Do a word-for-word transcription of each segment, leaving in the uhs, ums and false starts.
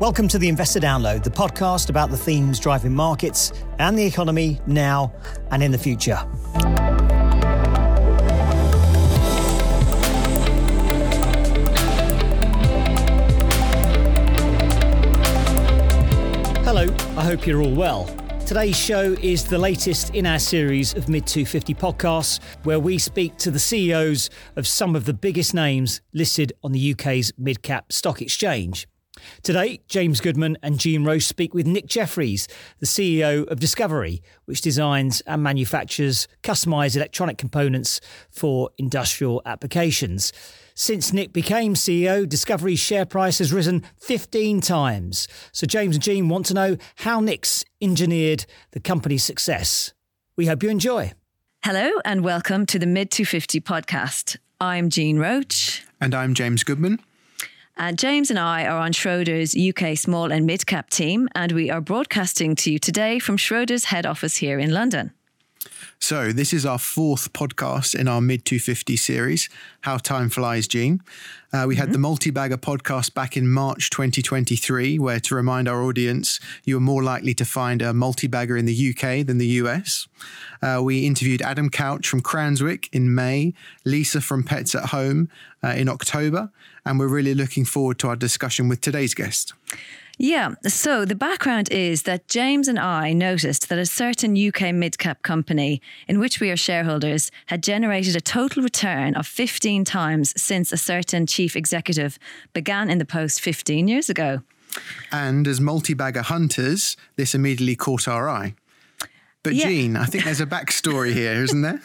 Welcome to the Investor Download, the podcast about the themes driving markets and the economy now and in the future. Hello, I hope you're all well. Today's show is the latest in our series of Mid two fifty podcasts, where we speak to the C E Os of some of the biggest names listed on the U K's mid-cap stock exchange. Today, James Goodman and Jean Roche speak with Nick Jefferies, the C E O of Discovery, which designs and manufactures customised electronic components for industrial applications. Since Nick became C E O, Discovery's share price has risen fifteen times. So James and Jean want to know how Nick's engineered the company's success. We hope you enjoy. Hello and welcome to the Mid two fifty podcast. I'm Jean Roche. And I'm James Goodman. And James and I are on Schroders U K small and mid-cap team, and we are broadcasting to you today from Schroders head office here in London. So this is our fourth podcast in our Mid two fifty series, How Time Flies, Jean. Uh, we mm-hmm. had the Multi-Bagger podcast back in March twenty twenty-three, where, to remind our audience, you are more likely to find a multi-bagger in the U K than the U S. Uh, we interviewed Adam Couch from Cranswick in May, Lisa from Pets at Home uh, in October, and we're really looking forward to our discussion with today's guest. Yeah, so the background is that James and I noticed that a certain U K mid-cap company in which we are shareholders had generated a total return of fifteen times since a certain chief executive began in the post fifteen years ago. And as multi-bagger hunters, this immediately caught our eye. But yeah. Jean, I think there's a backstory here, isn't there?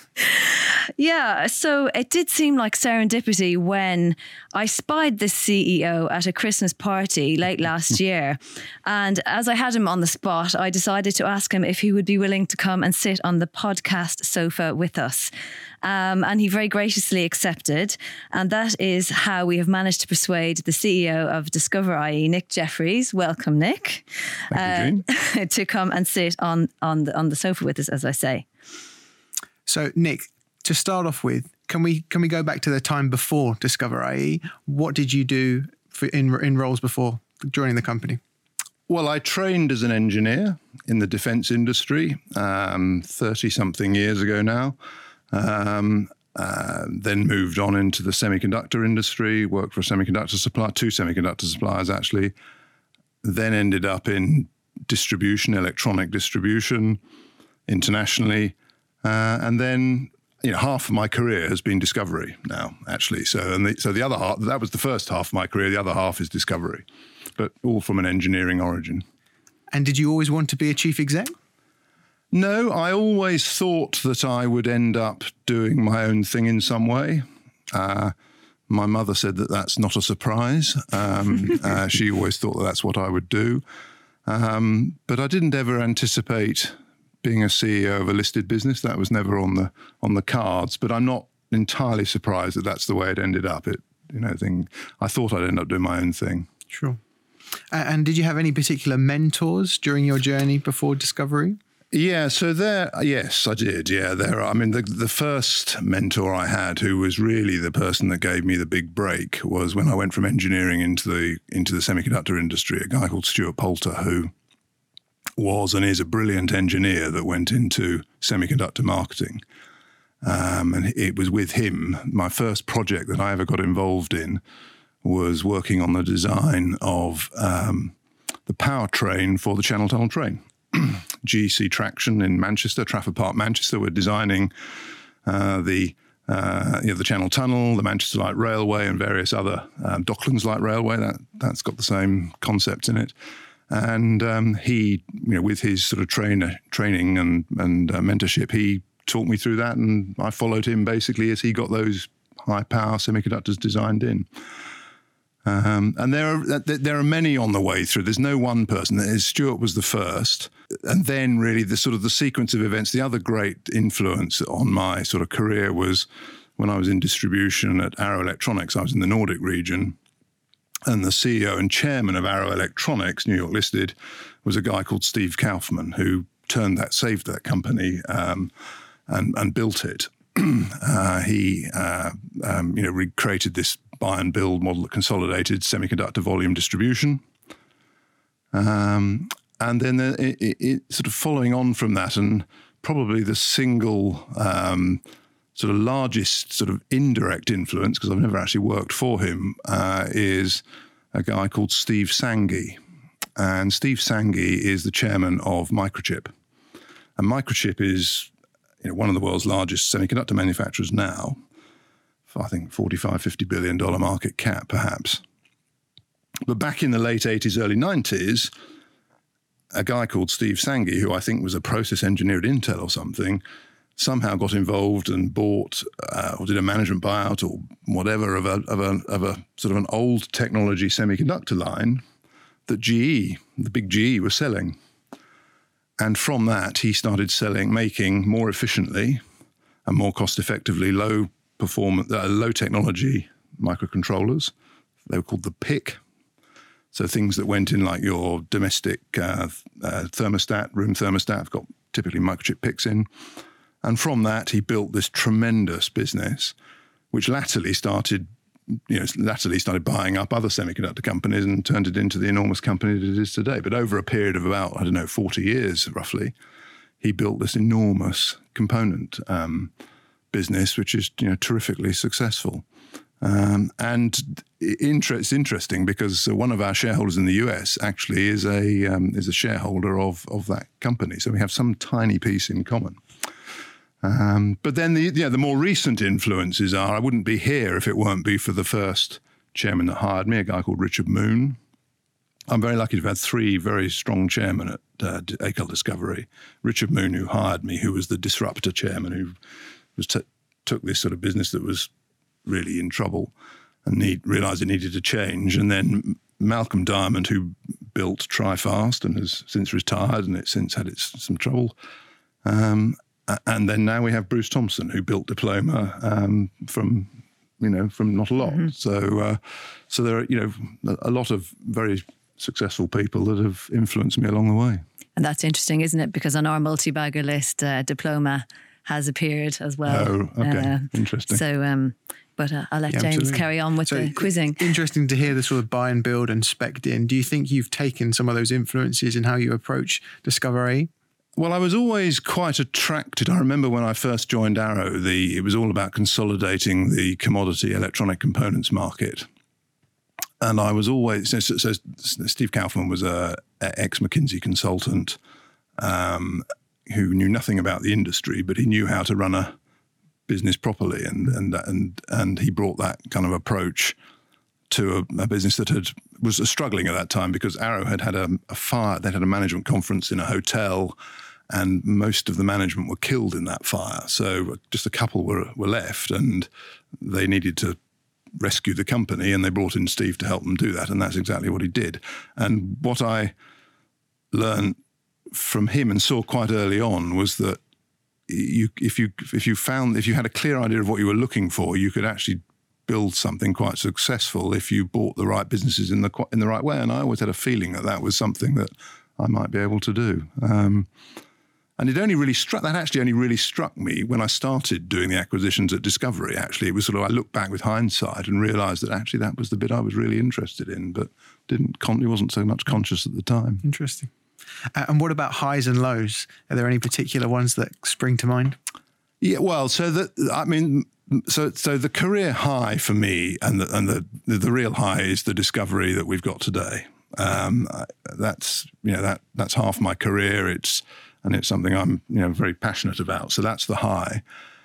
Yeah, so it did seem like serendipity when I spied this C E O at a Christmas party late last year. And as I had him on the spot, I decided to ask him if he would be willing to come and sit on the podcast sofa with us. Um, and he very graciously accepted. And that is how we have managed to persuade the C E O of Discover, that is. Nick Jefferies. Welcome, Nick. Thank you, Jean. Uh, to come and sit on, on, the, on the sofa with us, as I say. So, Nick, to start off with, can we can we go back to the time before Discover, that is? What did you do for, in, in roles before joining the company? Well, I trained as an engineer in the defence industry um, thirty-something years ago now. Um, uh, then moved on into the semiconductor industry, worked for a semiconductor supplier, two semiconductor suppliers actually. Then ended up in distribution, electronic distribution, internationally. Uh, and then, you know, half of my career has been Discovery now, actually. So, and the, so the other half, that was the first half of my career. The other half is Discovery, but all from an engineering origin. And did you always want to be a chief exec? No, I always thought that I would end up doing my own thing in some way. Uh, my mother said that that's not a surprise. Um, uh, she always thought that that's what I would do. Um, but I didn't ever anticipate being a C E O of a listed business. That was never on the on the cards. But I'm not entirely surprised that that's the way it ended up. It, you know, thing. I thought I'd end up doing my own thing. Sure. Uh, and did you have any particular mentors during your journey before Discovery? Yeah, so there, yes, I did. Yeah, there. I mean, the the first mentor I had, who was really the person that gave me the big break, was when I went from engineering into the into the semiconductor industry. A guy called Stuart Poulter, who was and is a brilliant engineer that went into semiconductor marketing. Um, and it was with him, my first project that I ever got involved in was working on the design of um, the powertrain for the Channel Tunnel train. G C Traction in Manchester, Trafford Park, Manchester. We're designing uh, the uh, you know, the Channel Tunnel, the Manchester Light Railway, and various other um, Docklands Light Railway. That that's got the same concept in it. And um, he, you know, with his sort of trainer training and and uh, mentorship, he taught me through that, and I followed him basically as he got those high power semiconductors designed in. Um, and there are there are many on the way through. There's no one person. Stuart was the first, and then really the sort of the sequence of events. The other great influence on my sort of career was when I was in distribution at Arrow Electronics. I was in the Nordic region, and the C E O and chairman of Arrow Electronics, New York listed, was a guy called Steve Kaufman, who turned that, saved that company, um, and and built it. uh, he, uh, um, you know, recreated this buy and build model that consolidated semiconductor volume distribution. Um, and then the, it, it, sort of following on from that, and probably the single um, sort of largest sort of indirect influence, because I've never actually worked for him, uh, is a guy called Steve Sanghi. And Steve Sanghi is the chairman of Microchip. And Microchip is, you know, one of the world's largest semiconductor manufacturers now, for I think forty-five, fifty billion dollars market cap, perhaps. But back in the late eighties, early nineties, a guy called Steve Sanghi, who I think was a process engineer at Intel or something, somehow got involved and bought uh, or did a management buyout or whatever of a, of a of a sort of an old technology semiconductor line that G E, the big G E, was selling. And from that, he started selling, making more efficiently and more cost effectively low performance, uh, low technology microcontrollers. They were called the P I C. So things that went in like your domestic uh, uh, thermostat, room thermostat, have got typically microchip P I Cs in. And from that, he built this tremendous business, which latterly started, you know, latterly started buying up other semiconductor companies and turned it into the enormous company that it is today. But over a period of about, I don't know, forty years roughly, he built this enormous component um, business, which is, you know, terrifically successful. Um, and inter- it's interesting because one of our shareholders in the U S actually is a um, is a shareholder of of that company. So we have some tiny piece in common. Um, but then the yeah, the more recent influences are, I wouldn't be here if it weren't be for the first chairman that hired me, a guy called Richard Moon. I'm very lucky to have had three very strong chairmen at uh, A C L Discovery. Richard Moon, who hired me, who was the disruptor chairman, who was t- took this sort of business that was really in trouble and need, realised it needed to change. And then Malcolm Diamond, who built TriFast and has since retired and it's since had its some trouble. Um, and then now we have Bruce Thompson, who built Diploma um, from, you know, from not a lot. Mm-hmm. So, uh, so there are, you know, a lot of very successful people that have influenced me along the way. And that's interesting, isn't it? Because on our multi-bagger list, uh, Diploma has appeared as well. Oh, okay. Uh, Interesting. So, um, but uh, I'll let yeah, James absolutely. carry on with so the quizzing. Interesting to hear the sort of buy and build and spec'd in. Do you think you've taken some of those influences in how you approach Discover A E? Well, I was always quite attracted. I remember when I first joined Arrow, the it was all about consolidating the commodity electronic components market. And I was always, so, so Steve Kaufman was a, a ex-McKinsey consultant um, who knew nothing about the industry, but he knew how to run a business properly. And and and and he brought that kind of approach to a, a business that had was struggling at that time because Arrow had had a, a fire. They had a management conference in a hotel, and most of the management were killed in that fire. So just a couple were were left, and they needed to rescue the company, and they brought in Steve to help them do that, and that's exactly what he did. And what I learned from him and saw quite early on was that you, if you if you found if you had a clear idea of what you were looking for, you could actually build something quite successful if you bought the right businesses in the in the right way. And I always had a feeling that that was something that I might be able to do. Um, And it only really struck, that actually only really struck me when I started doing the acquisitions at Discovery, actually. It was sort of, I looked back with hindsight and realised that actually that was the bit I was really interested in, but didn't, wasn't so much conscious at the time. Interesting. Uh, and what about highs and lows? Are there any particular ones that spring to mind? Yeah, well, so that, I mean, so so the career high for me and the, and the, the, the real high is the Discovery that we've got today. Um, that's, you know, that that's half my career. It's, And it's something I'm, you know, very passionate about. So that's the high.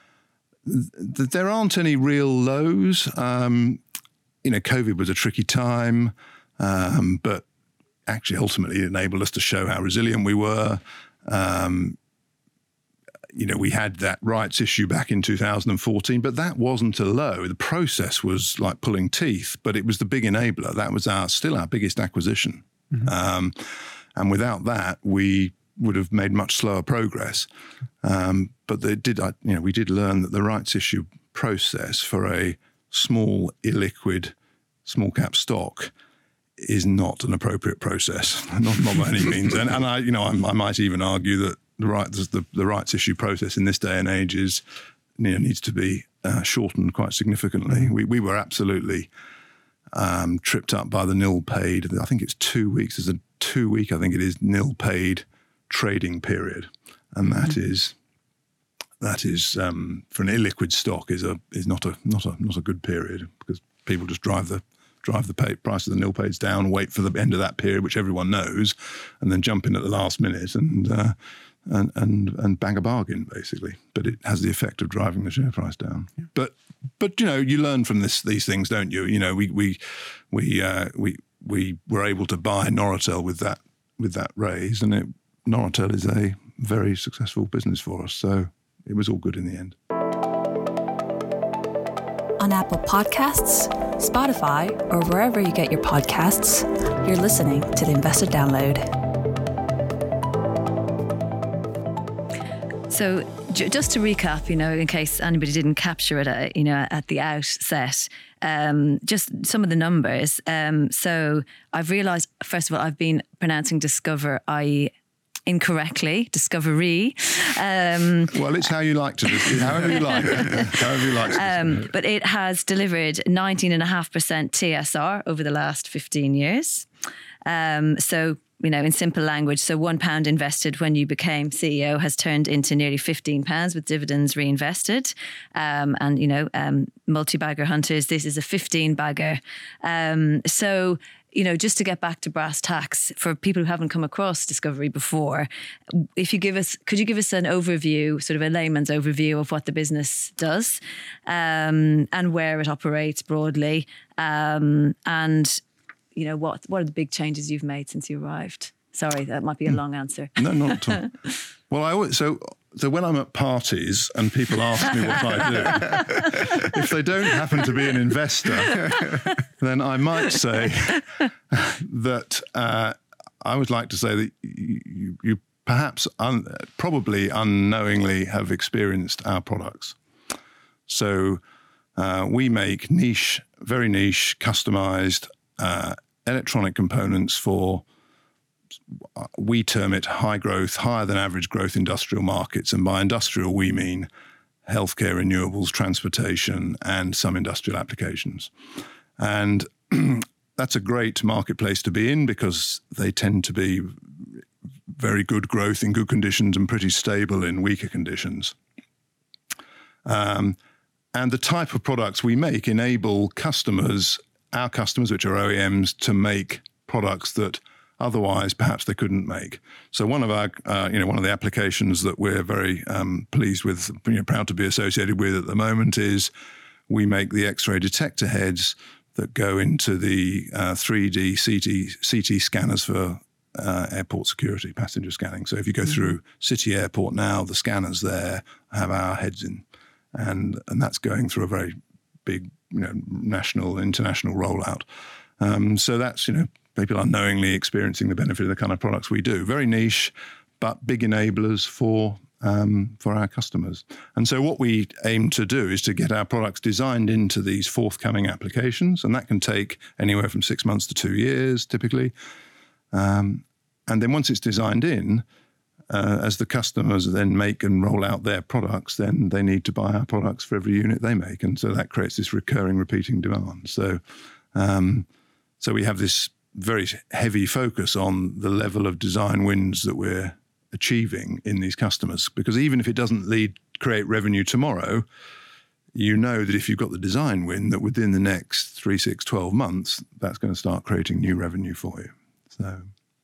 There aren't any real lows. Um, you know, COVID was a tricky time, um, but actually ultimately it enabled us to show how resilient we were. Um, you know, we had that rights issue back in two thousand fourteen, but that wasn't a low. The process was like pulling teeth, but it was the big enabler. That was our still our biggest acquisition. Mm-hmm. Um, and without that, we would have made much slower progress. Um, but they did, you know, we did learn that the rights issue process for a small, illiquid, small cap stock is not an appropriate process, not, not by any means. And, and I, you know, I, I might even argue that the right, the, the rights issue process in this day and age is, you know, needs to be uh, shortened quite significantly. We we were absolutely um, tripped up by the nil paid. I think it's two weeks. There's a two week, I think it is, nil paid trading period, and that mm-hmm. is that is um, for an illiquid stock is a is not a not a not a good period, because people just drive the drive the pay, price of the nil paids down, wait for the end of that period, which everyone knows, and then jump in at the last minute and uh, and and and bang a bargain, basically. But it has the effect of driving the share price down. Yeah. But but you know, you learn from this these things, don't you? You know, we we we uh, we we were able to buy Noratel with that with that raise, and it, Noratel is a very successful business for us. So it was all good in the end. On Apple Podcasts, Spotify, or wherever you get your podcasts, you're listening to the Investor Download. So j- just to recap, you know, in case anybody didn't capture it, uh, you know, at the outset, um, just some of the numbers. Um, so I've realised, first of all, I've been pronouncing Discover, that is incorrectly, Discovery. Um, well, it's how you like to do it, however you like. however you like to um, But it has delivered nineteen point five percent T S R over the last fifteen years. Um, so, you know, in simple language, so one pound invested when you became C E O has turned into nearly fifteen pounds with dividends reinvested. Um, and, you know, um, multi-bagger hunters, this is a fifteen bagger. Um, so, you know, just to get back to brass tacks, for people who haven't come across Discovery before, if you give us, could you give us an overview, sort of a layman's overview of what the business does, um, and where it operates broadly, um, and, you know, what what are the big changes you've made since you arrived? Sorry, that might be a long answer. No, not at all. Well, I always, so so when I'm at parties and people ask me what I do, if they don't happen to be an investor, then I might say that uh, I would like to say that you, you perhaps un, probably unknowingly have experienced our products. So uh, we make niche, very niche, customized uh, electronic components for, we term it high growth, higher than average growth industrial markets. And by industrial, we mean healthcare, renewables, transportation, and some industrial applications. And that's a great marketplace to be in, because they tend to be very good growth in good conditions and pretty stable in weaker conditions. Um, and the type of products we make enable customers, our customers, which are O E Ms, to make products that otherwise perhaps they couldn't make. So one of our, uh, you know, one of the applications that we're very um, pleased with, you know, proud to be associated with at the moment, is we make the X-ray detector heads that go into the uh, three D C T, C T scanners for uh, airport security, passenger scanning. So if you go mm-hmm. through City Airport now, the scanners there have our heads in, and and that's going through a very big, you know, national, international rollout. Um, so that's, you know, people are knowingly experiencing the benefit of the kind of products we do. Very niche, but big enablers for um, for our customers. And so what we aim to do is to get our products designed into these forthcoming applications, and that can take anywhere from six months to two years, typically. Um, and then once it's designed in, uh, as the customers then make and roll out their products, then they need to buy our products for every unit they make. And so that creates this recurring, repeating demand. So, um, so we have this very heavy focus on the level of design wins that we're achieving in these customers, because even if it doesn't lead create revenue tomorrow, you know that if you've got the design win, that within the next three, six, twelve months, that's going to start creating new revenue for you. So,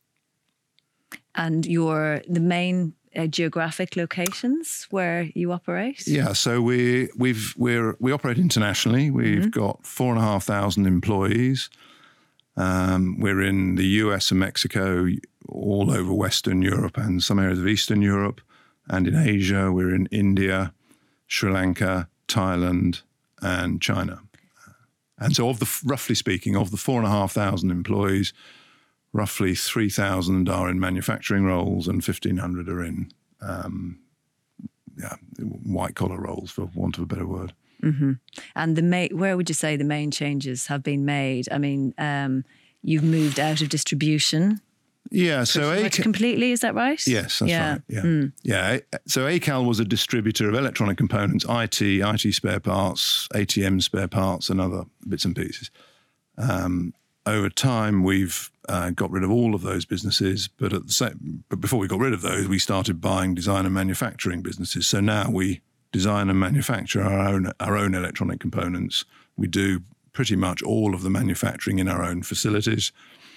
and your the main uh, geographic locations where you operate? Yeah, so we we've we're we operate internationally. We've mm-hmm. got four and a half thousand employees. Um, we're in the U S and Mexico, all over Western Europe and some areas of Eastern Europe. And in Asia, we're in India, Sri Lanka, Thailand, and China. And so of the, roughly speaking, of the four and a half thousand employees, roughly three thousand are in manufacturing roles and fifteen hundred are in um, yeah, white collar roles, for want of a better word. Mm-hmm. And the ma- where would you say the main changes have been made? I mean, um, you've moved out of distribution. Yeah, so A C- completely, is that right? Yes, that's yeah. right. Yeah, mm. yeah. So A C A L was a distributor of electronic components, I T, I T spare parts, A T M spare parts, and other bits and pieces. Um, over time, we've uh, got rid of all of those businesses, but at the same, but before we got rid of those, we started buying design and manufacturing businesses. So now we design and manufacture our own our own electronic components. We do pretty much all of the manufacturing in our own facilities.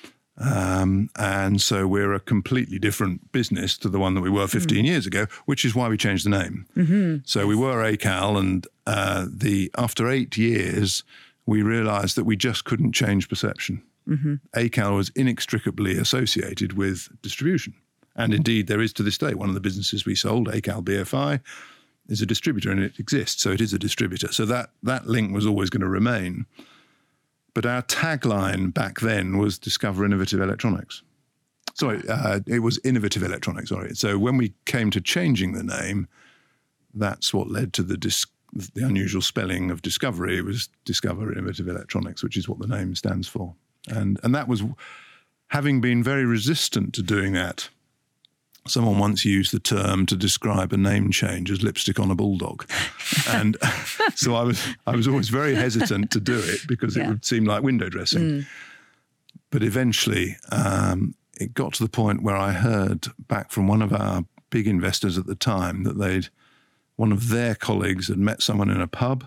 Um, and so we're a completely different business to the one that we were fifteen mm. years ago, which is why we changed the name. Mm-hmm. So we were A C A L, and uh, the after eight years, we realised that we just couldn't change perception. Mm-hmm. A C A L was inextricably associated with distribution. And indeed, there is to this day, one of the businesses we sold, A C A L B F I, is a distributor, and it exists. So it is a distributor. So that, that link was always going to remain. But our tagline back then was Discover Innovative Electronics. Sorry, uh, it was Innovative Electronics, sorry. So when we came to changing the name, that's what led to the dis- the unusual spelling of discovery. It was Discover Innovative Electronics, which is what the name stands for. And and that was, having been very resistant to doing that, someone once used the term to describe a name change as lipstick on a bulldog. And so I was I was always very hesitant to do it because yeah. it would seem like window dressing. Mm. But eventually um, it got to the point where I heard back from one of our big investors at the time that they'd, one of their colleagues had met someone in a pub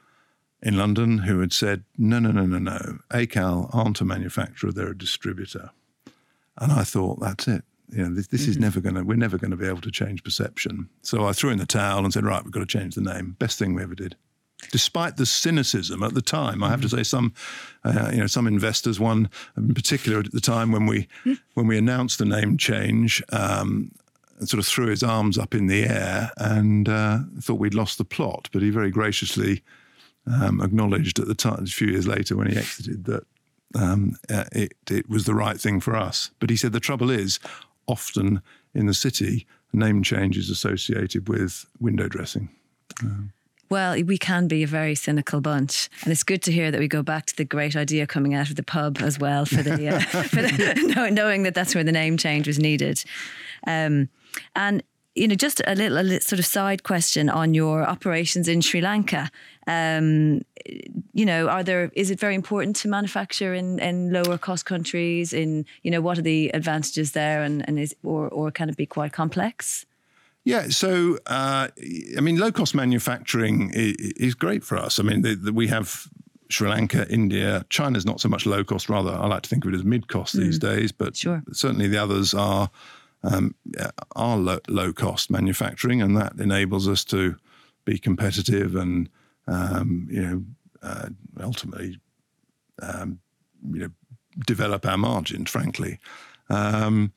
in London who had said, no, no, no, no, no, A C A L aren't a manufacturer, they're a distributor. And I thought, that's it. You know, this, this mm-hmm. is never going to, we're never going to be able to change perception. So I threw in the towel and said, right, we've got to change the name. Best thing we ever did. Despite the cynicism at the time, I have to say some, uh, you know, some investors, one in particular at the time when we, mm. when we announced the name change, um, sort of threw his arms up in the air and uh, thought we'd lost the plot. But he very graciously um, acknowledged at the time, a few years later when he exited, that um, uh, it, it was the right thing for us. But he said the trouble is, often in the city, name change is associated with window dressing. Um, Well, we can be a very cynical bunch, and it's good to hear that we go back to the great idea coming out of the pub as well, for the, uh, for the knowing that that's where the name change was needed. Um, and you know, just a little, a little sort of side question on your operations in Sri Lanka. Um, you know, are there? Is it very important to manufacture in, in lower cost countries? In you know, what are the advantages there, and, and is or or can it be quite complex? Yeah, so, uh, I mean, low-cost manufacturing is, is great for us. I mean, the, the, we have Sri Lanka, India. China's not so much low-cost, rather, I like to think of it as mid-cost mm. these days, but sure. certainly the others are um, are low, low-cost manufacturing, and that enables us to be competitive and, um, you know, uh, ultimately, um, you know, develop our margins, frankly. Um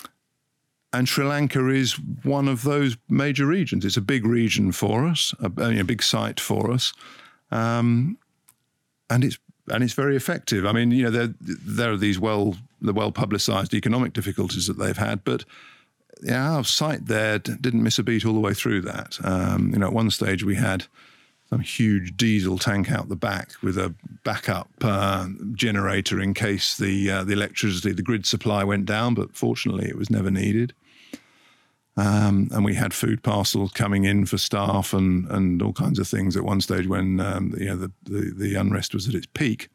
And Sri Lanka is one of those major regions. It's a big region for us, a, a big site for us, um, and it's and it's very effective. I mean, you know, there there are these well the well publicised economic difficulties that they've had, but yeah, our site there didn't miss a beat all the way through that. Um, you know, at one stage we had some huge diesel tank out the back with a backup uh, generator in case the uh, the electricity, the grid supply went down, but fortunately it was never needed. Um, and we had food parcels coming in for staff and, and all kinds of things at one stage when um, you know the, the, the unrest was at its peak.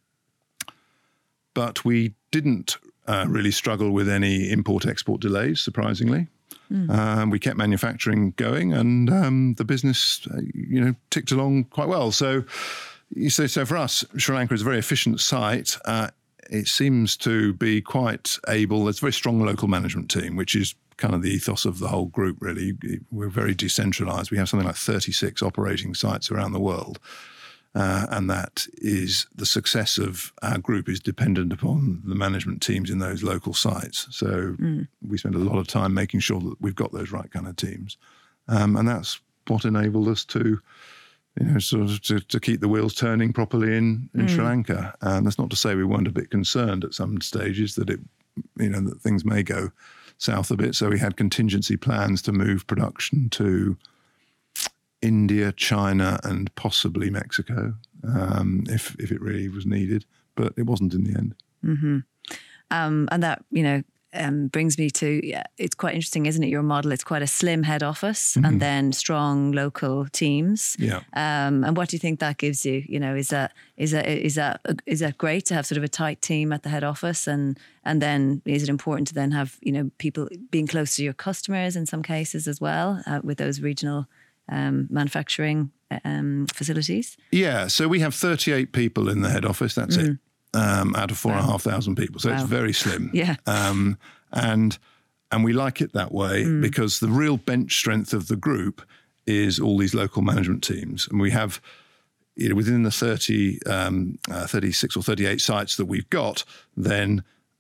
But we didn't uh, really struggle with any import-export delays, surprisingly. Mm. Um, we kept manufacturing going, and um, the business, uh, you know, ticked along quite well. So, you say, so for us, Sri Lanka is a very efficient site. Uh, it seems to be quite able. There's a very strong local management team, which is kind of the ethos of the whole group. Really, we're very decentralised. We have something like thirty-six operating sites around the world. Uh, and that is the success of our group is dependent upon the management teams in those local sites. So mm. we spend a lot of time making sure that we've got those right kind of teams. Um, and that's what enabled us to, you know, sort of to, to keep the wheels turning properly in, in mm. Sri Lanka. And that's not to say we weren't a bit concerned at some stages that it, you know, that things may go south a bit. So we had contingency plans to move production to India, China, and possibly Mexico, um, if if it really was needed, but it wasn't in the end. Mm-hmm. Um, and that, you know, um, brings me to, yeah, it's quite interesting, isn't it? Your model, it's quite a slim head office Mm-hmm. and then strong local teams. Yeah. Um, and what do you think that gives you? You know, is that is that is that is that great to have sort of a tight team at the head office, and and then is it important to then have, you know, people being close to your customers in some cases as well, uh, with those regional um, manufacturing um, facilities? Yeah, so we have thirty-eight people in the head office. That's Mm. it, um, out of four Wow. and a half thousand people. So Wow. it's very slim. Yeah. Um, and and we like it that way Mm. because the real bench strength of the group is all these local management teams, and we have, you know, within the thirty, um, uh, thirty-six or thirty-eight sites that we've got, then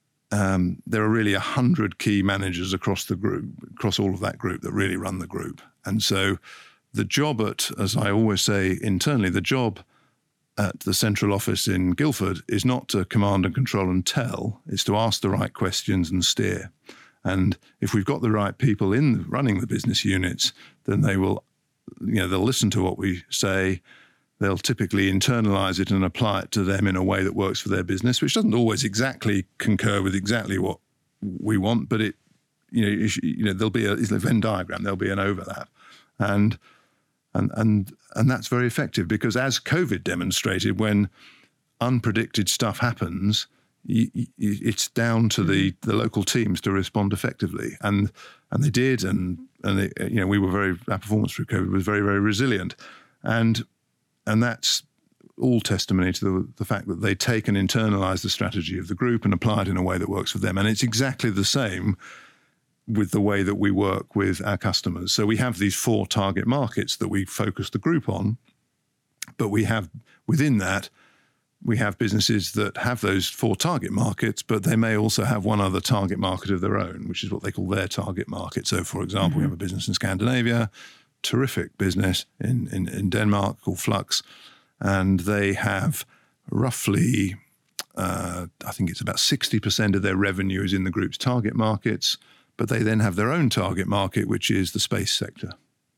um, there are really a hundred key managers across the group, across all of that group that really run the group, and so. The job at, as I always say internally, the job at the central office in Guildford is not to command and control and tell, it's to ask the right questions and steer. And if we've got the right people in running the business units, then they will, you know, they'll listen to what we say, they'll typically internalize it and apply it to them in a way that works for their business, which doesn't always exactly concur with exactly what we want, but it, you know, you, you know there'll be a, it's a Venn diagram, there'll be an overlap. And And, and and that's very effective because, as COVID demonstrated, when unpredicted stuff happens, you, you, it's down to the, the local teams to respond effectively, and and they did, and and they, you know we were very our performance through COVID was very very resilient, and and that's all testimony to the, the fact that they take and internalize the strategy of the group and apply it in a way that works for them, and it's exactly the same with the way that we work with our customers. So we have these four target markets that we focus the group on, but we have within that, we have businesses that have those four target markets, but they may also have one other target market of their own, which is what they call their target market. So for example, mm-hmm. we have a business in Scandinavia, terrific business in, in, in Denmark called Flux, and they have roughly, uh, I think it's about sixty percent of their revenue is in the group's target markets, but they then have their own target market, which is the space sector.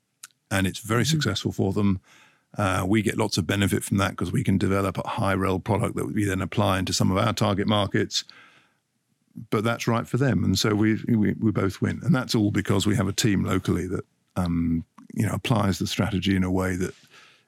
And it's very mm-hmm. successful for them. Uh, we get lots of benefit from that because we can develop a high-rel product that we then apply into some of our target markets. But that's right for them. And so we we, we both win. And that's all because we have a team locally that um, you know applies the strategy in a way that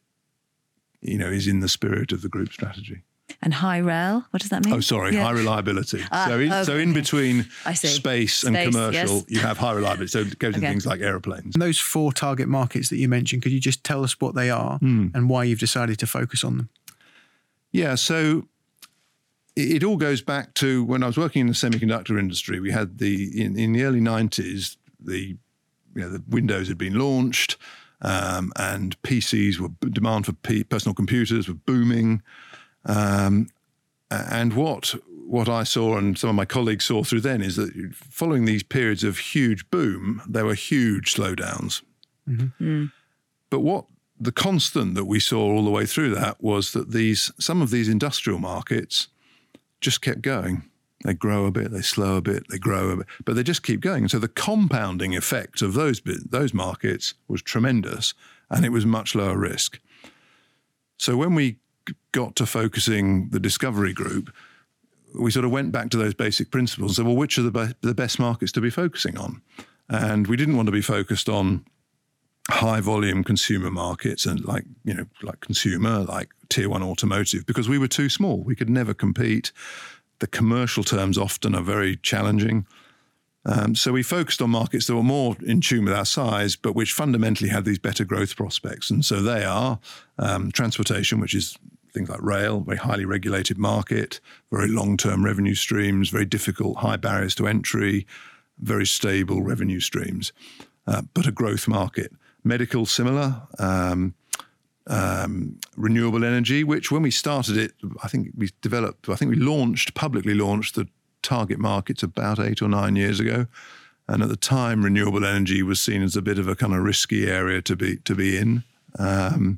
you know is in the spirit of the group strategy. And high rel, what does that mean? Oh, sorry, yeah. high reliability. Ah, so, in, okay. so in between space, space and commercial, yes. you have high reliability. So it goes okay. in things like aeroplanes. And those four target markets that you mentioned, could you just tell us what they are mm. and why you've decided to focus on them? Yeah, so it, it all goes back to when I was working in the semiconductor industry. We had the, in, in the early nineties, the, you know, the Windows had been launched um, and P Cs were, demand for P, personal computers were booming. Um, and what what I saw and some of my colleagues saw through then is that following these periods of huge boom, there were huge slowdowns. Mm-hmm. Mm. But what the constant that we saw all the way through that was that these some of these industrial markets just kept going. They grow a bit, they slow a bit, they grow a bit, but they just keep going. And so the compounding effect of those those markets was tremendous, and it was much lower risk. So when we got to focusing the Discovery Group, we sort of went back to those basic principles and said, well, which are the, be- the best markets to be focusing on? And we didn't want to be focused on high volume consumer markets and like, you know, like consumer, like tier one automotive, because we were too small. We could never compete. The commercial terms often are very challenging. Um, so we focused on markets that were more in tune with our size, but which fundamentally had these better growth prospects. And so they are um, transportation, which is things like rail, very highly regulated market, very long-term revenue streams, very difficult, high barriers to entry, very stable revenue streams, uh, but a growth market. Medical, similar. Um, um, renewable energy, which when we started it, I think we developed, I think we launched, publicly launched the target markets about eight or nine years ago. And at the time, renewable energy was seen as a bit of a kind of risky area to be to be in. Um,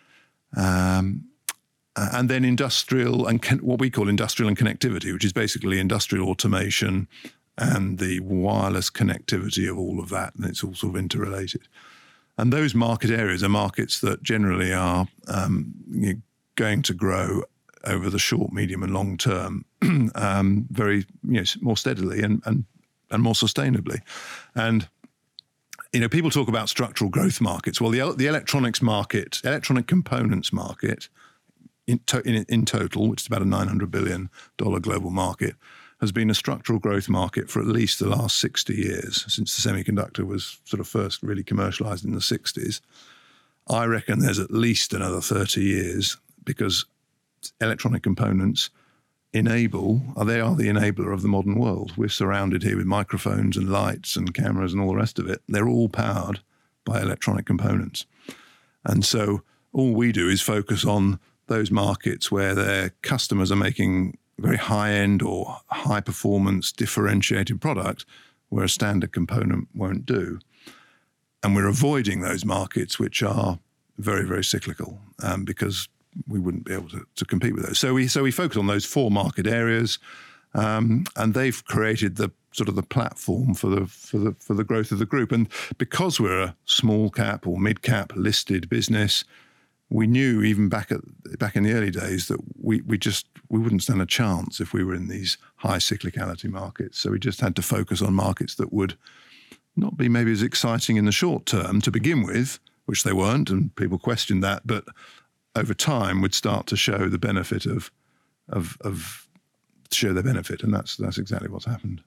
um, and then industrial and con- what we call industrial and connectivity, which is basically industrial automation and the wireless connectivity of all of that. And it's all sort of interrelated. And those market areas are markets that generally are um, you know, going to grow over the short, medium and long term, um, very you know, more steadily and, and and more sustainably. And you know, people talk about structural growth markets. Well, the the electronics market, electronic components market, in, to, in, in total, which is about a nine hundred billion dollars global market, has been a structural growth market for at least the last sixty years, since the semiconductor was sort of first really commercialized in the sixties. I reckon there's at least another thirty years, because electronic components enable, they are the enabler of the modern world. We're surrounded here with microphones and lights and cameras and all the rest of it. They're all powered by electronic components. And so all we do is focus on those markets where their customers are making very high-end or high-performance differentiated product where a standard component won't do. And we're avoiding those markets which are very, very cyclical, um, because we wouldn't be able to, to compete with those. So we so we focus on those four market areas, um, and they've created the sort of the platform for the for the for the growth of the group. And because we're a small cap or mid cap listed business, we knew even back at back in the early days that we we just we wouldn't stand a chance if we were in these high cyclicality markets. So we just had to focus on markets that would not be maybe as exciting in the short term to begin with, which they weren't, and people questioned that, but over time would start to show the benefit of, of, of show their benefit. And that's, that's exactly what's happened.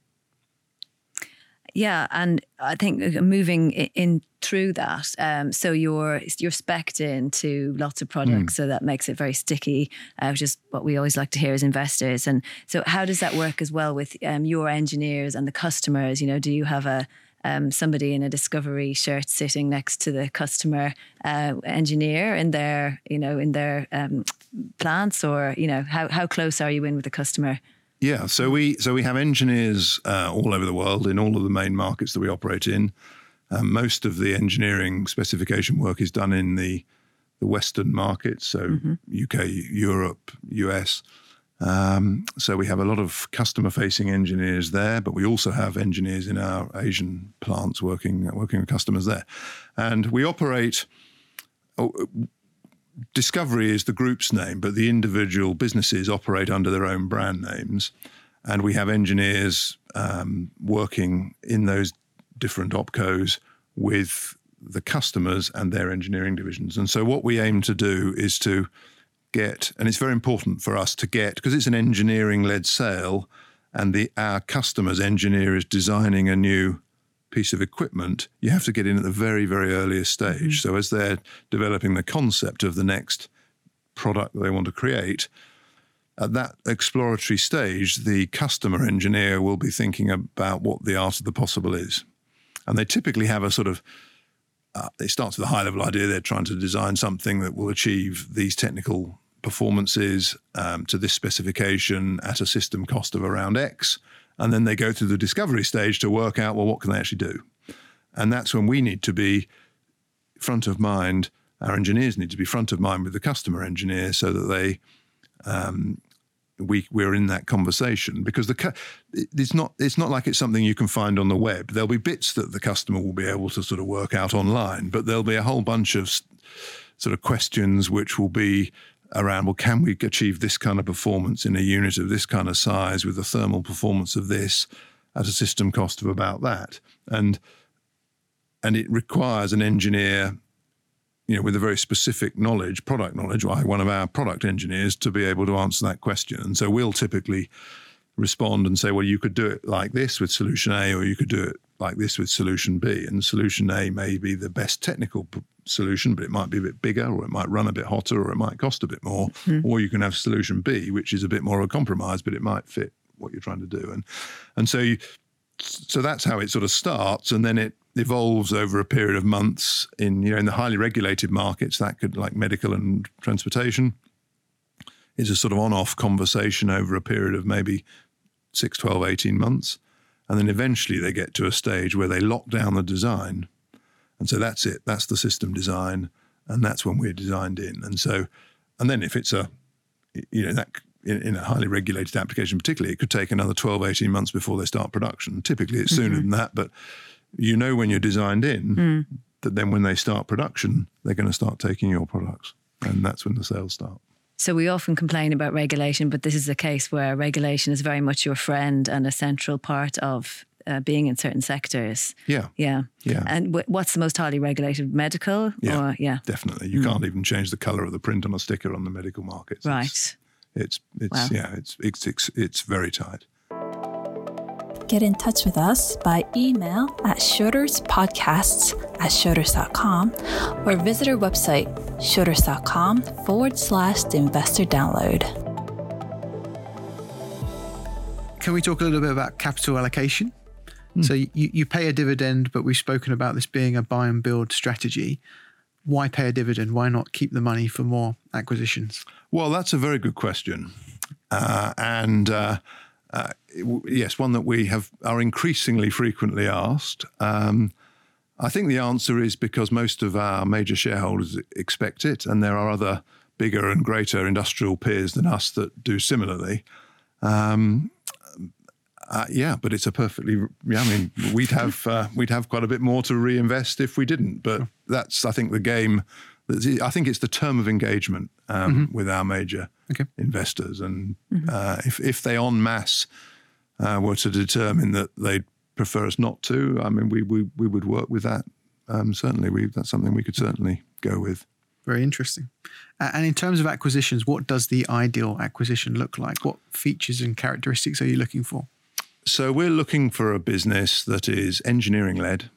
Yeah. And I think moving in through that, um, so you're, you're specced into lots of products, mm. so that makes it very sticky, uh, which is what we always like to hear as investors. And so how does that work as well with um, your engineers and the customers? You know, do you have a, Um, somebody in a Discovery shirt sitting next to the customer uh, engineer in their, you know, in their um, plants, or you know, how how close are you in with the customer? Yeah, so we so we have engineers uh, all over the world in all of the main markets that we operate in. Um, most of the engineering specification work is done in the the Western markets, so mm-hmm. U K, Europe, U S. Um, so we have a lot of customer-facing engineers there, but we also have engineers in our Asian plants working working with customers there. And we operate, oh, Discovery is the group's name, but the individual businesses operate under their own brand names. And we have engineers um, working in those different opcos with the customers and their engineering divisions. And so what we aim to do is to get, and it's very important for us to get, because it's an engineering-led sale, and the our customer's engineer is designing a new piece of equipment, you have to get in at the very, very earliest stage. Mm-hmm. So as they're developing the concept of the next product that they want to create, at that exploratory stage, the customer engineer will be thinking about what the art of the possible is. And they typically have a sort of Uh, it starts with a high-level idea. They're trying to design something that will achieve these technical performances um, to this specification at a system cost of around X. And then they go through the discovery stage to work out, well, what can they actually do? And that's when we need to be front of mind. Our engineers need to be front of mind with the customer engineer so that they um, we we're in that conversation, because the it's not it's not like it's something you can find on the web. There'll be bits that the customer will be able to sort of work out online, but there'll be a whole bunch of sort of questions which will be around, well, can we achieve this kind of performance in a unit of this kind of size with the thermal performance of this at a system cost of about that? And and it requires an engineer, you know, with a very specific knowledge, product knowledge, like one of our product engineers, to be able to answer that question. And so we'll typically respond and say, well, you could do it like this with solution A, or you could do it like this with solution B. And solution A may be the best technical p- solution, but it might be a bit bigger, or it might run a bit hotter, or it might cost a bit more. Mm-hmm. Or you can have solution B, which is a bit more of a compromise, but it might fit what you're trying to do. And and so you, so that's how it sort of starts, and then it evolves over a period of months. In you know in the highly regulated markets, that could, like medical and transportation, is a sort of on-off conversation over a period of maybe six, twelve, eighteen months. And then eventually they get to a stage where they lock down the design. And so that's it. That's the system design. And that's when we're designed in. And so, and then if it's a, you know, that in, in a highly regulated application particularly, it could take another twelve, eighteen months before they start production. Typically it's sooner mm-hmm. than that, but you know when you're designed in, mm. that then when they start production, they're going to start taking your products. And that's when the sales start. So we often complain about regulation, but this is a case where regulation is very much your friend and a central part of uh, being in certain sectors. Yeah. Yeah. Yeah. And w- what's the most highly regulated? Medical? Yeah, Or, yeah. definitely. You Mm. can't even change the colour of the print on a sticker on the medical markets. Right. It's, it's, it's Wow. yeah, it's, it's, it's, it's very tight. Get in touch with us by email at schroederspodcasts at schroders dot com or visit our website, schroders.com forward slash the investor download. Can we talk a little bit about capital allocation? Mm. So you, you pay a dividend, but we've spoken about this being a buy and build strategy. Why pay a dividend? Why not keep the money for more acquisitions? Well, that's a very good question. Uh, and uh, uh, yes, one that we have are increasingly frequently asked. Um, I think the answer is because most of our major shareholders expect it, and there are other bigger and greater industrial peers than us that do similarly. Um, Uh, yeah, but it's a perfectly. Yeah, I mean, we'd have uh, we'd have quite a bit more to reinvest if we didn't. But that's, I think, the game. I think it's the term of engagement um, mm-hmm. with our major okay. investors, and mm-hmm. uh, if if they en masse uh, were to determine that they'd prefer us not to, I mean, we we we would work with that. Um, certainly, we that's something we could certainly go with. Very interesting. Uh, and in terms of acquisitions, what does the ideal acquisition look like? What features and characteristics are you looking for? So we're looking for a business that is engineering-led,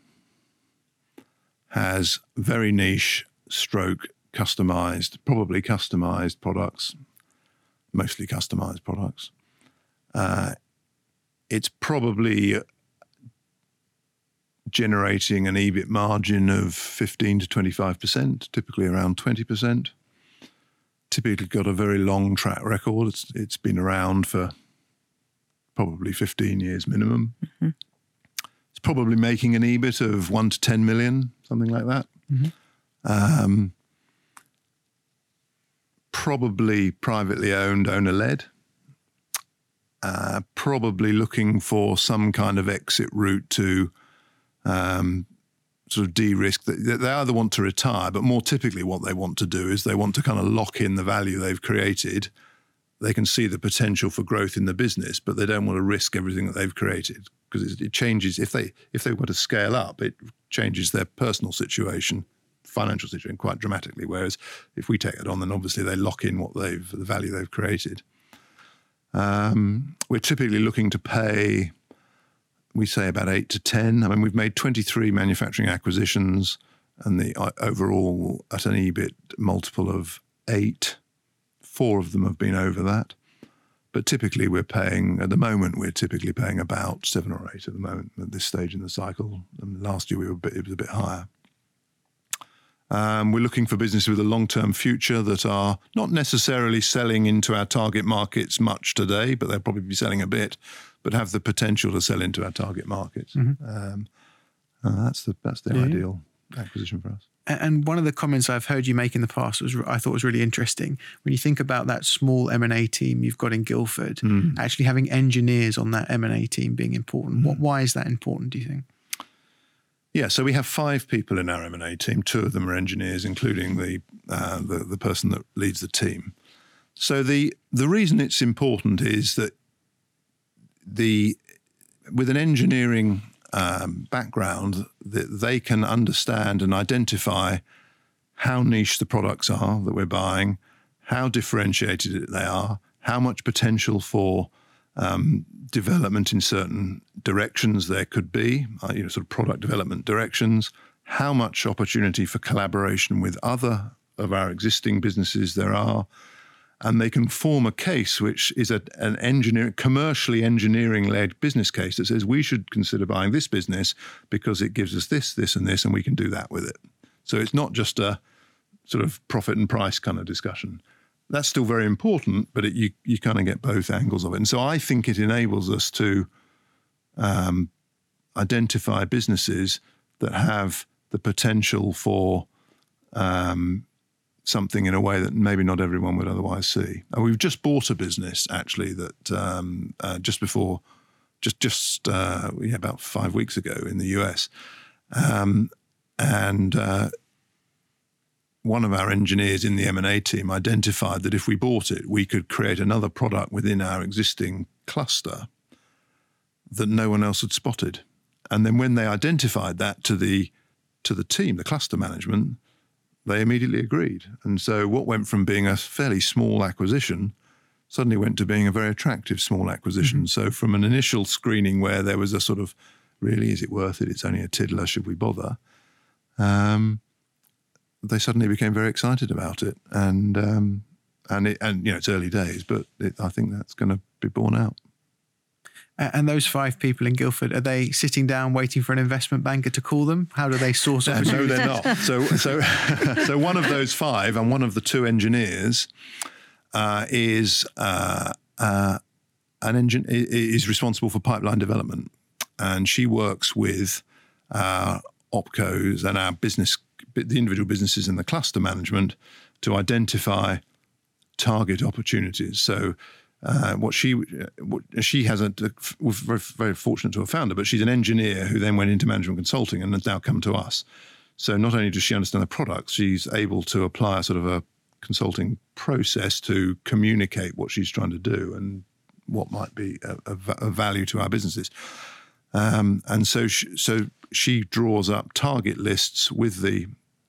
has very niche, stroke, customized, probably customized products, mostly customized products. Uh, it's probably generating an EBIT margin of fifteen to twenty-five percent, typically around twenty percent. Typically got a very long track record. It's, it's been around for probably fifteen years minimum. Mm-hmm. It's probably making an EBIT of one to ten million, something like that. Mm-hmm. Um, probably privately owned, owner-led. Uh, probably looking for some kind of exit route to um, sort of de-risk. They either want to retire, but more typically what they want to do is they want to kind of lock in the value they've created. They can see the potential for growth in the business, but they don't want to risk everything that they've created because it changes. If they if they were to scale up, it changes their personal situation, financial situation quite dramatically. Whereas if we take it on, then obviously they lock in what they've the value they've created. Um, we're typically looking to pay, we say about eight to ten. I mean, we've made twenty-three manufacturing acquisitions, and the uh, overall at an EBIT multiple of eight. Four of them have been over that. But typically we're paying, at the moment, we're typically paying about seven or eight at the moment at this stage in the cycle. And last year we were a bit, it was a bit higher. Um, we're looking for businesses with a long-term future that are not necessarily selling into our target markets much today, but they'll probably be selling a bit, but have the potential to sell into our target markets. Mm-hmm. Um, uh, that's the that's the yeah. ideal acquisition for us. And one of the comments I've heard you make in the past was I thought was really interesting. When you think about that small M and A team you've got in Guildford, mm. actually having engineers on that M and A team being important. Mm. What, why is that important, do you think? Yeah, so we have five people in our M and A team. Two of them are engineers, including the uh, the, the person that leads the team. So the the reason it's important is that the with an engineering Um, background, that they can understand and identify how niche the products are that we're buying, how differentiated they are, how much potential for um, development in certain directions there could be, uh, you know, sort of product development directions, how much opportunity for collaboration with other of our existing businesses there are. And they can form a case which is a, an engineer, commercially engineering-led business case that says we should consider buying this business because it gives us this, this, and this, and we can do that with it. So it's not just a sort of profit and price kind of discussion. That's still very important, but it, you you kind of get both angles of it. And so I think it enables us to um, identify businesses that have the potential for um, something in a way that maybe not everyone would otherwise see. And we've just bought a business actually that um, uh, just before, just just uh, yeah, about five weeks ago in the U S, um, and uh, one of our engineers in the M and A team identified that if we bought it, we could create another product within our existing cluster that no one else had spotted. And then when they identified that to the to the team, the cluster management, they immediately agreed. And so what went from being a fairly small acquisition suddenly went to being a very attractive small acquisition. Mm-hmm. So from an initial screening where there was a sort of, really, is it worth it? It's only a tiddler, should we bother? Um, they suddenly became very excited about it. And, um, and, it, and you know, it's early days, but it, I think that's going to be borne out. And those five people in Guildford, are they sitting down waiting for an investment banker to call them? How do they source opportunities? No, they're not. So, so, so one of those five and one of the two engineers uh, is uh, uh, an engine is responsible for pipeline development, and she works with our opcos and our business, the individual businesses in the cluster management, to identify target opportunities. So. Uh, what she what she has a, we're very, very fortunate to have found her, but she's an engineer who then went into management consulting and has now come to us. So not only does she understand the products, she's able to apply a sort of a consulting process to communicate what she's trying to do and what might be a, a, a value to our businesses. Um, and so she, so she draws up target lists with the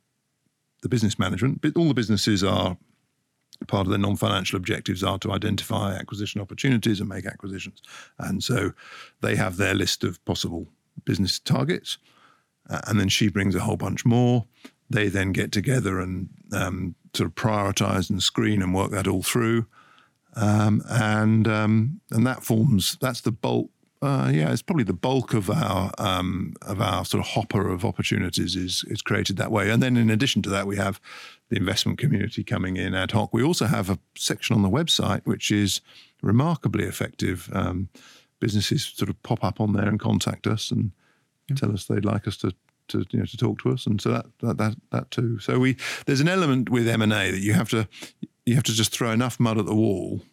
the business management. But all the businesses are. Part of their non-financial objectives are to identify acquisition opportunities and make acquisitions. And so they have their list of possible business targets. Uh, and then she brings a whole bunch more. They then get together and um, sort of prioritize and screen and work that all through. Um, and um, and that forms, that's the bulk. Uh, yeah, it's probably the bulk of our um, of our sort of hopper of opportunities is is created that way. And then in addition to that, we have the investment community coming in ad hoc. We also have a section on the website which is remarkably effective. Um, businesses sort of pop up on there and contact us and yeah. tell us they'd like us to to you know to talk to us, and so that that that, that too. So we there's an element with M and A that you have to you have to just throw enough mud at the wall.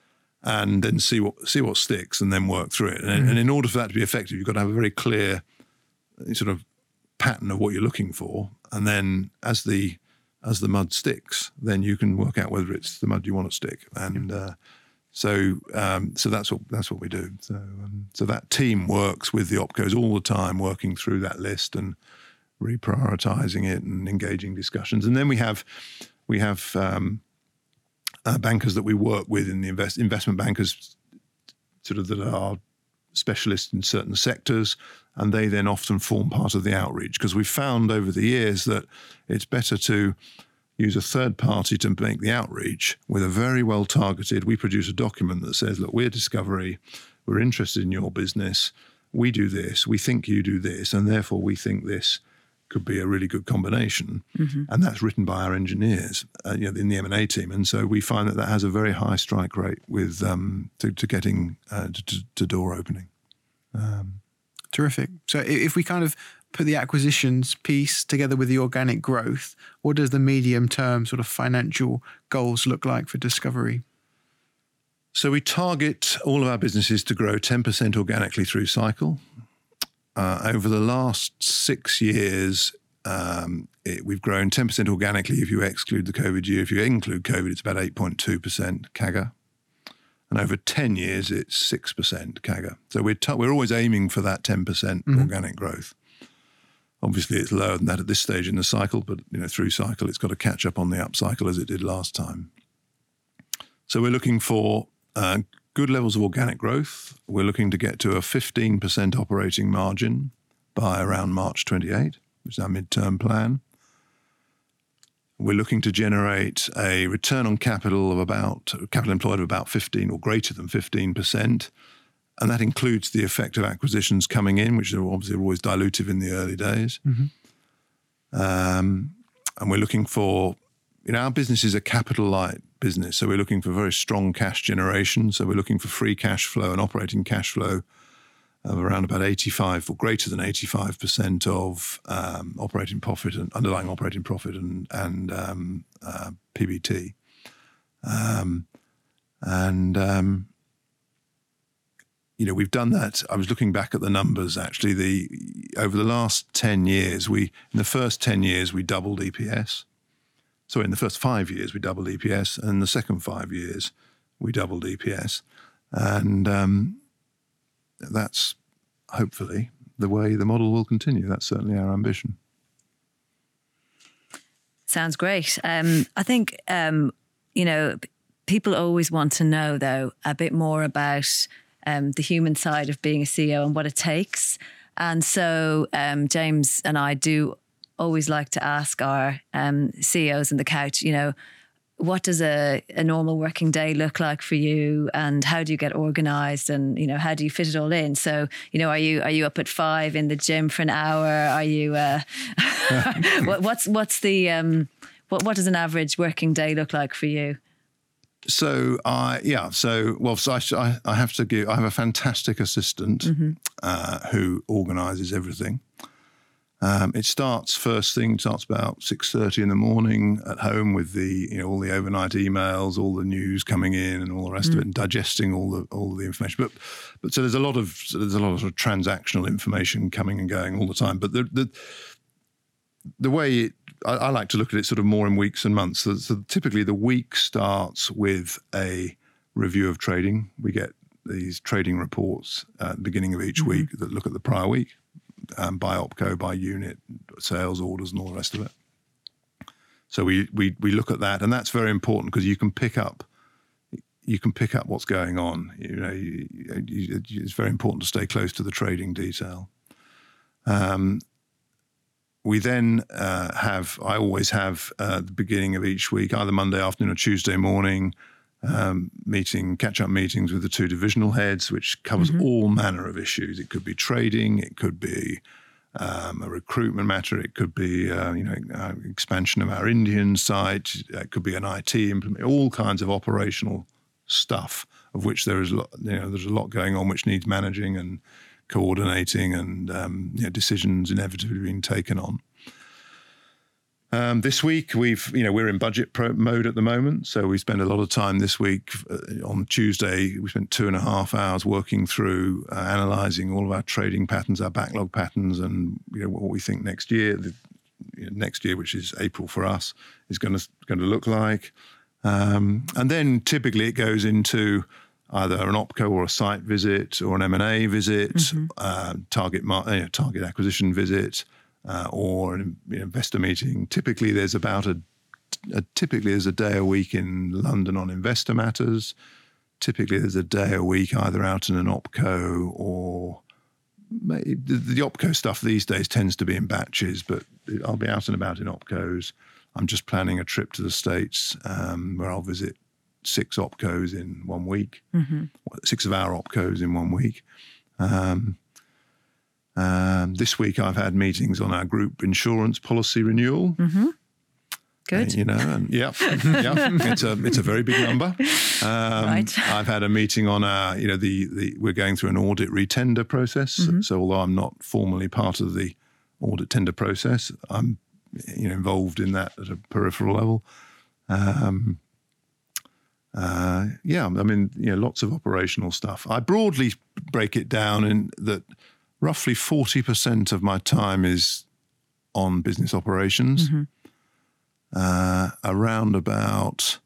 And then see what see what sticks, and then work through it. And, mm. and in order for that to be effective, you've got to have a very clear sort of pattern of what you're looking for. And then as the as the mud sticks, then you can work out whether it's the mud you want to stick. And uh, so um, so that's what that's what we do. So um, so that team works with the opcos all the time, working through that list and reprioritizing it and engaging discussions. And then we have we have. Um, Uh, bankers that we work with in the invest, investment bankers sort of that are specialists in certain sectors, and they then often form part of the outreach, because we've found over the years that it's better to use a third party to make the outreach with a very well targeted. We produce a document that says, look, we're Discovery, we're interested in your business, we do this, we think you do this, and therefore we think this could be a really good combination. Mm-hmm. And that's written by our engineers uh, you know, in the M and A team. And so we find that that has a very high strike rate with um, to, to getting uh, to, to door opening. Um, Terrific. So if we kind of put the acquisitions piece together with the organic growth, what does the medium term sort of financial goals look like for Discovery? So we target all of our businesses to grow ten percent organically through cycle. Uh, over the last six years, um, it, we've grown ten percent organically if you exclude the COVID year. If you include COVID, it's about eight point two percent C A G R. And over ten years, it's six percent C A G R. So we're, t- we're always aiming for that ten percent mm-hmm. organic growth. Obviously, it's lower than that at this stage in the cycle, but you know, through cycle, it's got to catch up on the up cycle as it did last time. So we're looking for uh, good levels of organic growth. We're looking to get to a fifteen percent operating margin by around March twenty-eight, which is our midterm plan. We're looking to generate a return on capital of about, capital employed of about fifteen or greater than fifteen percent. And that includes the effect of acquisitions coming in, which are obviously always dilutive in the early days. Mm-hmm. Um, and we're looking for, you know, our business is a capital light business. So we're looking for very strong cash generation. So we're looking for free cash flow and operating cash flow of around about eighty-five or greater than eighty-five percent of um, operating profit and underlying operating profit and, and um, uh, P B T. Um, and, um, you know, we've done that. I was looking back at the numbers, actually. The over the last ten years, we in the first ten years, we doubled E P S. So in the first five years, we doubled E P S, and in the second five years, we doubled E P S. And um, that's hopefully the way the model will continue. That's certainly our ambition. Sounds great. Um, I think, um, you know, people always want to know, though, a bit more about um, the human side of being a C E O and what it takes. And so um, James and I do always like to ask our um, C E Os in the couch, you know, what does a, a normal working day look like for you, and how do you get organised, and you know, how do you fit it all in? So, you know, are you are you up at five in the gym for an hour? Are you? Uh, what, what's what's the um, what what does an average working day look like for you? So I yeah so well so I I have to give I have a fantastic assistant mm-hmm. uh, who organises everything. Um, it starts first thing, it starts about six thirty in the morning at home with the, you know, all the overnight emails, all the news coming in and all the rest mm. of it, and digesting all the all the information. But but so there's a lot of so there's a lot of, sort of transactional information coming and going all the time. But the the the way it, I, I like to look at it sort of more in weeks and months. So, so typically the week starts with a review of trading. We get these trading reports at the beginning of each mm-hmm. week that look at the prior week. Um, by opco, by unit, sales orders, and all the rest of it. So we we we look at that, and that's very important because you can pick up you can pick up what's going on. You know, you, you, it's very important to stay close to the trading detail. Um, we then uh, have I always have uh, the beginning of each week, either Monday afternoon or Tuesday morning. Um, meeting, catch-up meetings with the two divisional heads, which covers mm-hmm. all manner of issues. It could be trading, it could be um, a recruitment matter, it could be uh, you know uh, expansion of our Indian site, it could be an I T implement, all kinds of operational stuff of which there is, you know, there's a lot going on which needs managing and coordinating, and um, you know, decisions inevitably being taken on. Um, this week, we've you know we're in budget pro- mode at the moment, so we spend a lot of time this week. Uh, on Tuesday, we spent two and a half hours working through uh, analysing all of our trading patterns, our backlog patterns, and you know what we think next year, the, you know, next year, which is April for us, is going to going to look like. Um, and then typically it goes into either an opco or a site visit or an M and A visit, mm-hmm. uh, target mar- you know, target acquisition visit. Uh, or an you know, investor meeting. Typically, there's about a, a typically there's a day a week in London on investor matters. Typically, there's a day a week either out in an opco or the, the opco stuff these days tends to be in batches. But I'll be out and about in opcos. I'm just planning a trip to the States um, where I'll visit six opcos in one week, mm-hmm. six of our opcos in one week. Um, Um, this week I've had meetings on our group insurance policy renewal. Mm-hmm. Good. Uh, you know, and yeah, yeah, it's a it's a very big number. Um, right. I've had a meeting on our, you know, the the we're going through an audit retender process. Mm-hmm. So although I'm not formally part of the audit tender process, I'm you know involved in that at a peripheral level. Um, uh, yeah, I mean, you know, lots of operational stuff. I broadly break it down in that. Roughly forty percent of my time is on business operations. Mm-hmm. Uh, around about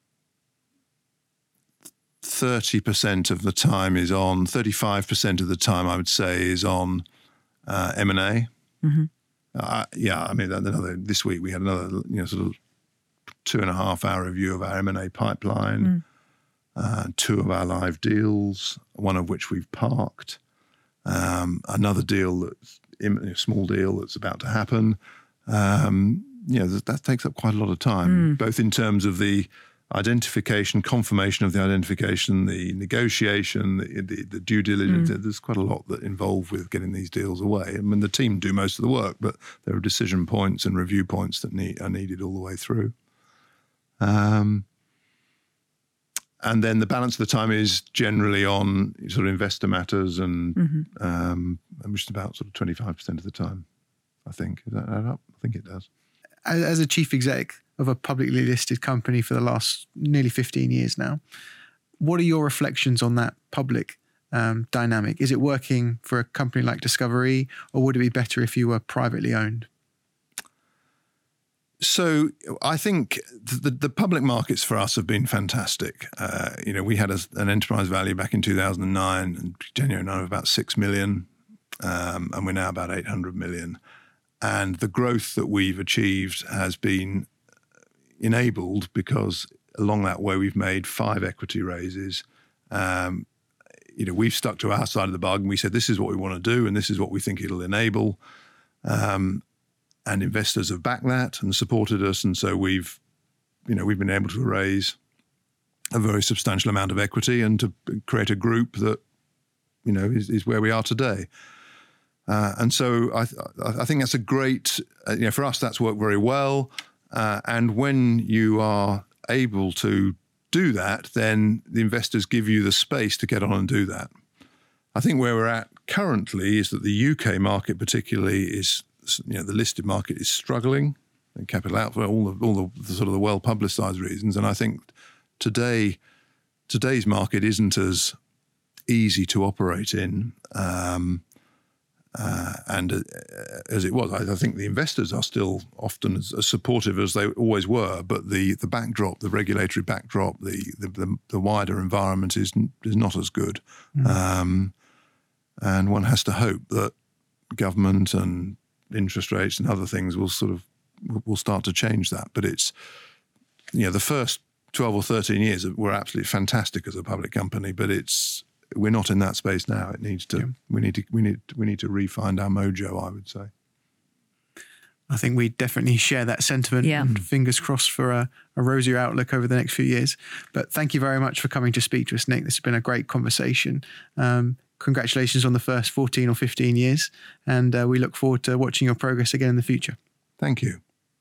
thirty percent of the time is on, thirty-five percent of the time I would say is on uh, M and A. Mm-hmm. Uh, yeah, I mean, another, this week we had another you know, sort of two and a half hour review of our M and A pipeline, mm. uh, two of our live deals, one of which we've parked. Um, another deal that's a small deal that's about to happen. Um, you know, that, that takes up quite a lot of time, mm. both in terms of the identification, confirmation of the identification, the negotiation, the, the, the due diligence. Mm. There's quite a lot that involved with getting these deals away. I mean, the team do most of the work, but there are decision points and review points that need, are needed all the way through. Um, And then the balance of the time is generally on sort of investor matters, and mm-hmm. um, just about sort of twenty-five percent of the time, I think. Does that add up? I think it does. As a chief exec of a publicly listed company for the last nearly fifteen years now, what are your reflections on that public um, dynamic? Is it working for a company like Discovery, or would it be better if you were privately owned? So I think the, the public markets for us have been fantastic. Uh, you know, we had a, an enterprise value back in two thousand nine and January nine of about six million, um, and we're now about eight hundred million. And the growth that we've achieved has been enabled because along that way we've made five equity raises. Um, you know, we've stuck to our side of the bargain. We said this is what we want to do, and this is what we think it'll enable. Um, And investors have backed that and supported us, and so we've, you know, we've been able to raise a very substantial amount of equity and to create a group that, you know, is, is where we are today. Uh, and so I, th- I think that's a great, uh, you know, for us that's worked very well. Uh, and when you are able to do that, then the investors give you the space to get on and do that. I think where we're at currently is that the U K market particularly is, you know, the listed market is struggling, and capital out for all the all the, the sort of the well publicised reasons. And I think today today's market isn't as easy to operate in, um, uh, and uh, as it was. I, I think the investors are still often as, as supportive as they always were, but the the backdrop, the regulatory backdrop, the the, the, the wider environment is is not as good, mm. um, and one has to hope that government and interest rates and other things will sort of will start to change that. But it's, you know, the first twelve or thirteen years were absolutely fantastic as a public company, but it's we're not in that space now. It needs to yeah. we need to we need we need to re-find our mojo, I would say. I think we definitely share that sentiment, yeah. and fingers crossed for a, a rosier outlook over the next few years. But thank you very much for coming to speak to us, Nick. This has been a great conversation. Um, Congratulations on the first fourteen or fifteen years, and uh, we look forward to watching your progress again in the future. Thank you.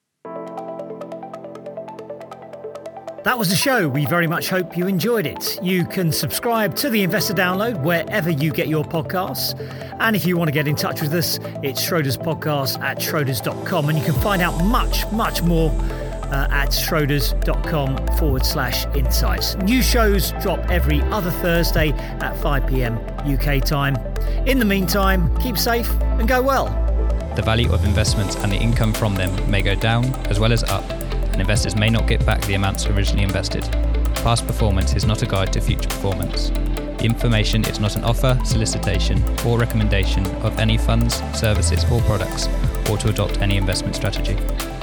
That was the show. We very much hope you enjoyed it. You can subscribe to the Investor Download wherever you get your podcasts. And if you want to get in touch with us, it's Schroders Podcast at Schroders dot com. And you can find out much, much more Uh, at Schroders.com forward slash insights. New shows drop every other Thursday at five p.m. U K time. In the meantime, keep safe and go well. The value of investments and the income from them may go down as well as up, and investors may not get back the amounts originally invested. Past performance is not a guide to future performance. The information is not an offer, solicitation, or recommendation of any funds, services, or products, or to adopt any investment strategy.